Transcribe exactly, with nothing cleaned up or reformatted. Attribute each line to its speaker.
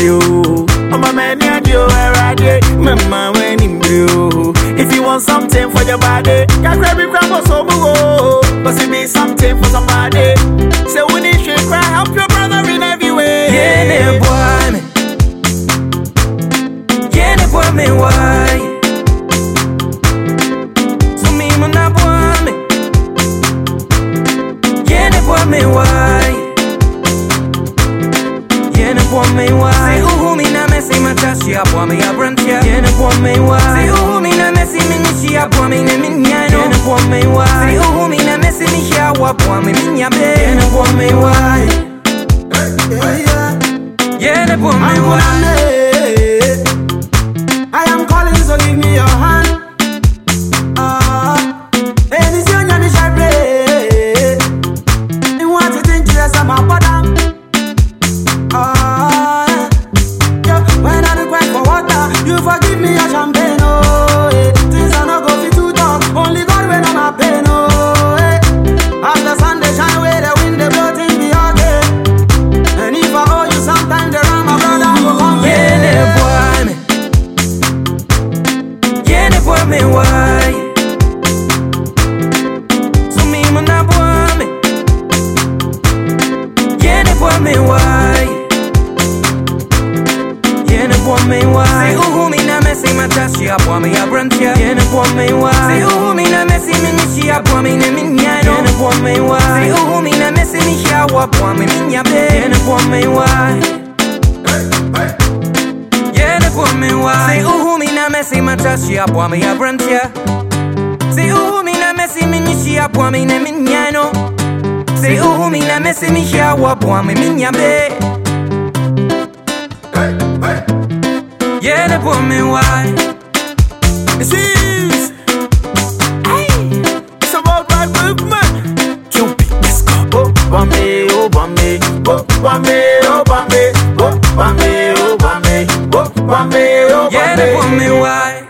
Speaker 1: you. I'm a man and you are right. Mama when in blue. If you want something for your body, can grab it, grab us over. But it be something for somebody. So when you should cry, help your brother in every way.
Speaker 2: Yeah, boy, me. Yeah, boy, me why? So me man na boy me. Yeah, boy, me why? Yeah, boy, me why? Say who me na me say my touch ya boy me a brand ya. Yeah, boy, me why? Say who me na me say me ni she a boy me ne me nya no. Yeah, boy, me why? Say who me na me say me she a boy me me nya be. Yeah, boy, me why? Yeah, boy, me why?
Speaker 1: I am calling, so give me your hand. Ah, and it's your name, I pray. You want to think yes, I'm a padam. Ah, yeah. When I request for water, you forgive me your champagne. Oh, eh. Things are not going to talk. Only God when I'm a pain. Oh, eh. As the sun they shine, where the wind they blow, things be okay. And if I owe you sometime, the ram my brother will come.
Speaker 2: Yeah, boy, me. Boy, me why? So me man na boy me. Yeah, the boy me why? Yeah, the boy me why? Say who me na me say my touch ya boy me a brand ya. Yeah, the boy me why? Say who me na me say me ni she a boy me ne me nya no. Yeah, the boy me why? Say who me na me say me she a boy me me nya be. Yeah, the boy me why? Yeah, the boy me why? Say who me na me say my touch ya boy me a brand ya. Say who me na me say me ni she a boy me ne me nya no. Say who me na me say me she a boy me me nya be. Yeah, the boy me why?
Speaker 1: This is hey, it's about my movement. Cupid, let's go. Oh, Bambi, oh Bambi, oh Bambi, oh Bambi, oh Bambi, oh Bambi, oh Bambi, oh Bambi.
Speaker 2: Yeah, the boy me why?